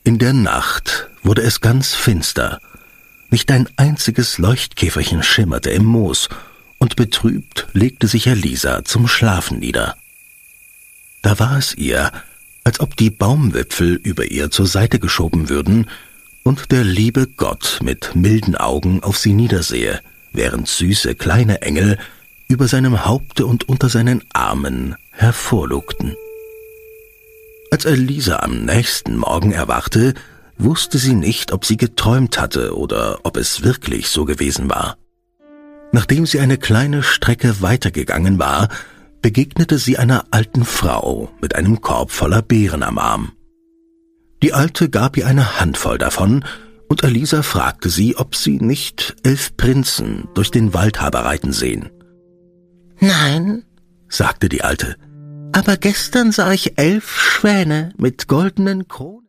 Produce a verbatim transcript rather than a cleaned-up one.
In der Nacht wurde es ganz finster. Nicht ein einziges Leuchtkäferchen schimmerte im Moos, und betrübt legte sich Elisa zum Schlafen nieder. Da war es ihr, als ob die Baumwipfel über ihr zur Seite geschoben würden und der liebe Gott mit milden Augen auf sie niedersehe, während süße kleine Engel über seinem Haupte und unter seinen Armen hervorlugten. Als Elisa am nächsten Morgen erwachte, wusste sie nicht, ob sie geträumt hatte oder ob es wirklich so gewesen war. Nachdem sie eine kleine Strecke weitergegangen war, begegnete sie einer alten Frau mit einem Korb voller Beeren am Arm. Die Alte gab ihr eine Handvoll davon, und Elisa fragte sie, ob sie nicht elf Prinzen durch den Wald habe reiten sehen. »Nein«, sagte die Alte, »aber gestern sah ich elf Schwäne mit goldenen Kronen.«